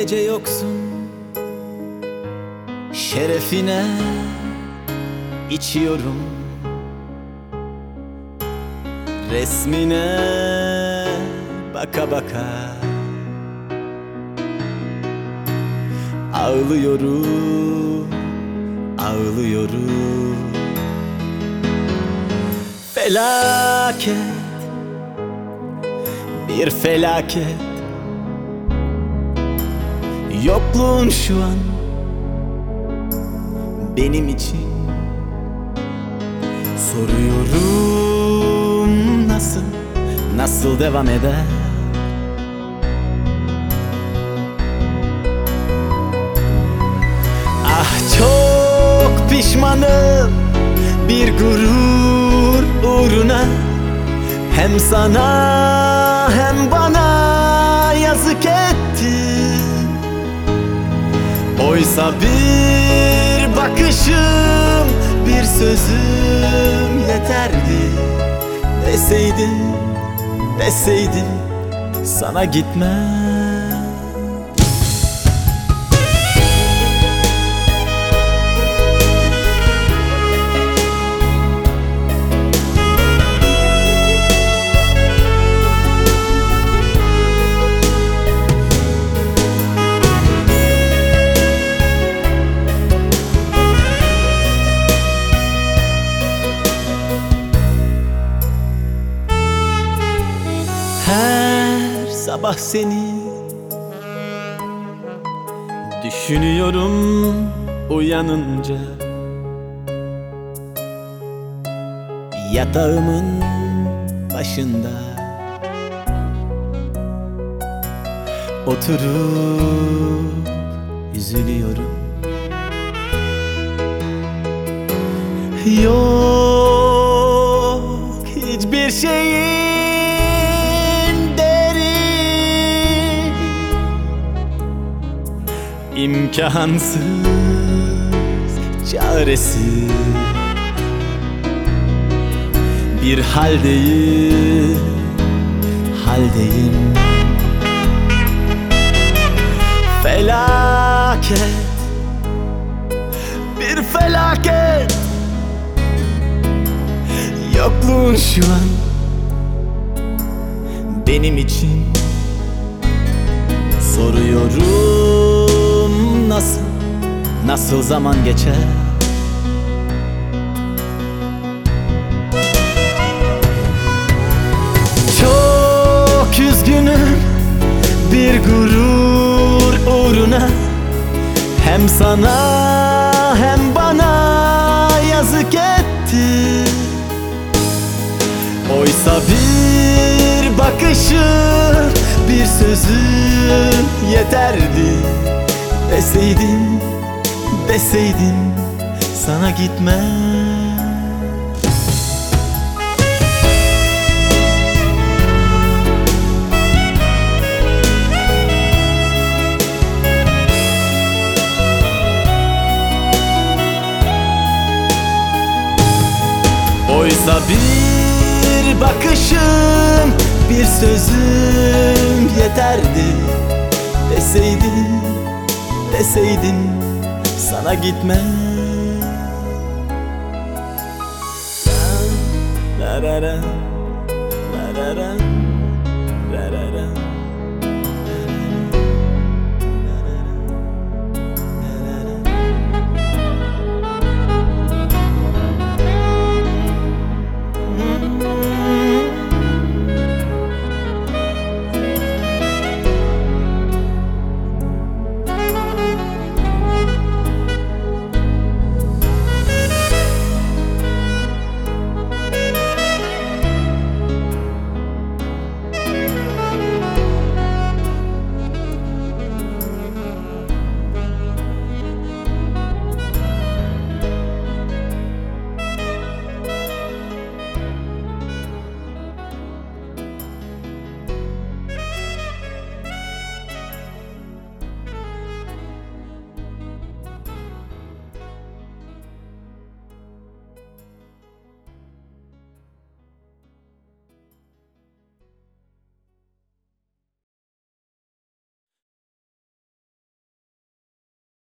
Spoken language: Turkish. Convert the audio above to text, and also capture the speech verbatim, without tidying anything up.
gece yoksun, şerefine içiyorum. Resmine baka baka ağlıyorum, ağlıyorum. Felaket, bir felaket. Yokluğun şu an benim için. Soruyorum nasıl, nasıl devam eder? Ah çok pişmanım bir gurur uğruna. Hem sana hem bana yazık ettim. Oysa bir bakışım, bir sözüm yeterdi. Deseydin, deseydin sana gitmem. Her sabah seni düşünüyorum uyanınca. Yatağımın başında oturup üzülüyorum. Yok hiçbir şeyin İmkansız, çaresiz bir haldeyim, haldeyim. Felaket, bir felaket. Yokluğun şu an benim için. Soruyorum nasıl, nasıl zaman geçer? Çok üzgünüm bir gurur uğruna. Hem sana hem bana yazık etti. Oysa bir bakışın, bir sözün yeterdi. Deseydin, deseydin sana gitmem. Oysa bir bakışım, bir sözüm yeterdi. Deseydin, deseydin sana gitmem. La la la la la la la la la.